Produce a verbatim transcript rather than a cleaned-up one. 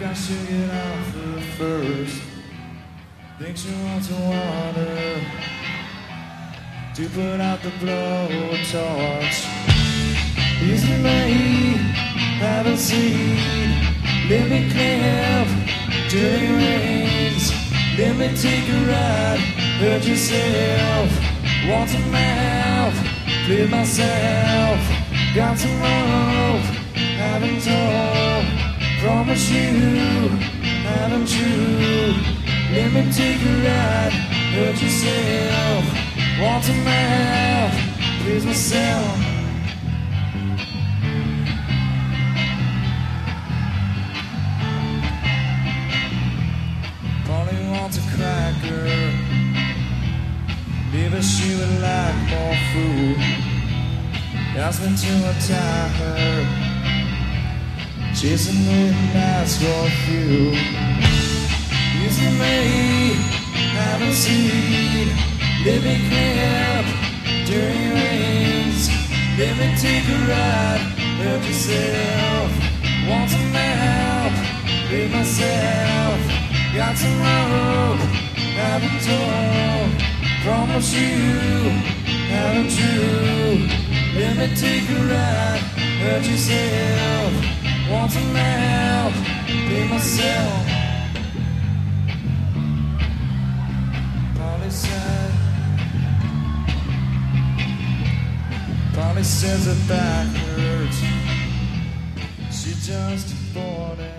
I should get off her first. Think she wants water to put out the blowtorch. Isn't me, haven't seen. Let me clamp dirty rings. Let me take a ride. Hurt yourself. Want some mouth. Clear myself. Got some rope. Haven't told. Promise you. Haven't you? Let me take a ride. Hurt yourself. Want some mouth. Please myself. A cracker, maybe she would like more food. Ask me to untie her, chasing midnights for a few. Isn't me, haven't seen. Let me clamp dirty rings. Let me take a ride. Hurt yourself. Want some help? Leave myself. Got some rope, haven't told. Promise you, haven't you? Let me take a ride. Hurt yourself. Want some help? Pay myself. Polly said. Polly says her back hurts. She just bought it.